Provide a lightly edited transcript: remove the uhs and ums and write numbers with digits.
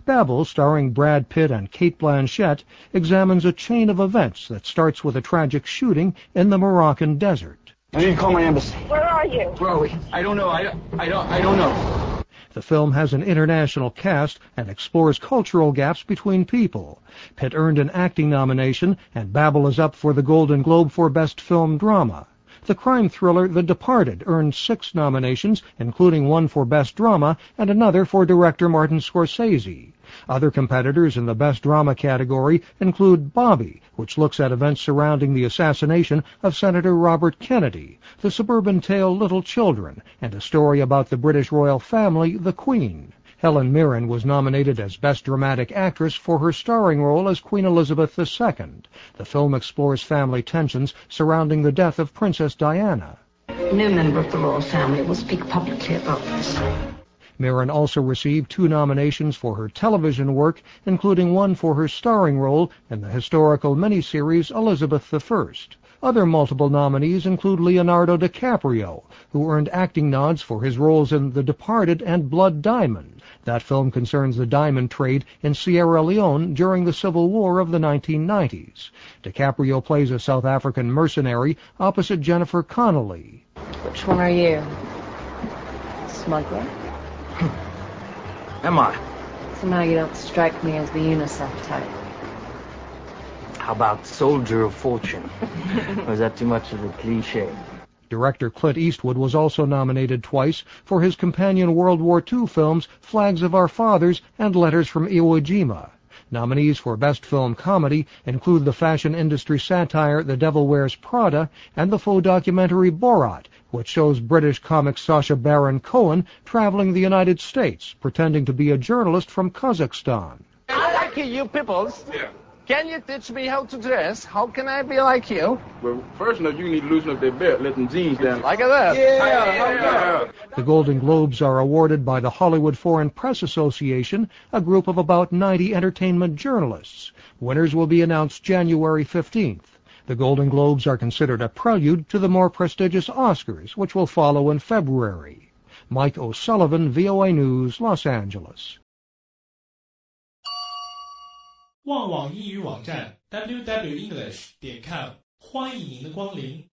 Babel, starring Brad Pitt and Cate Blanchett, examines a chain of events that starts with a tragic shooting in the Moroccan desert. I need to call my embassy. Where are you? Where are we? I don't know. I don't know. The film has an international cast and explores cultural gaps between people. Pitt earned an acting nomination, and Babel is up for the Golden Globe for Best Film Drama. The crime thriller The Departed earned 6 nominations, including one for Best Drama and another for director Martin Scorsese. Other competitors in the Best Drama category include Bobby, which looks at events surrounding the assassination of Senator Robert Kennedy, the suburban tale Little Children, and a story about the British royal family, the Queen. Helen Mirren was nominated as Best Dramatic Actress for her starring role as Queen Elizabeth II. The film explores family tensions surrounding the death of Princess Diana. No member of the royal family will speak publicly about this. Mirren also received 2 nominations for her television work, including one for her starring role in the historical miniseries Elizabeth I. Other multiple nominees include Leonardo DiCaprio, who earned acting nods for his roles in The Departed and Blood Diamond. That film concerns the diamond trade in Sierra Leone during the Civil War of the 1990s. DiCaprio plays a South African mercenary opposite Jennifer Connelly. Which one are you? Smuggler? Am I? Somehow you don't strike me as the UNICEF type. How about soldier of fortune? Or is that too much of a cliche? Director Clint Eastwood was also nominated twice for his companion World War II films Flags of Our Fathers and Letters from Iwo Jima. Nominees for Best Film Comedy include the fashion industry satire The Devil Wears Prada and the faux documentary Borat, which shows British comic Sacha Baron Cohen traveling the United States, pretending to be a journalist from Kazakhstan. I like you peoples. Yeah. Can you teach me how to dress? How can I be like you? Well, first enough, you need to loosen up that belt, let them jeans down. Like that? Yeah. The Golden Globes are awarded by the Hollywood Foreign Press Association, a group of about 90 entertainment journalists. Winners will be announced January 15th. The Golden Globes are considered a prelude to the more prestigious Oscars, which will follow in February. Mike O'Sullivan, VOA News, Los Angeles. 旺旺英语网站 www.english.com 欢迎您的光临。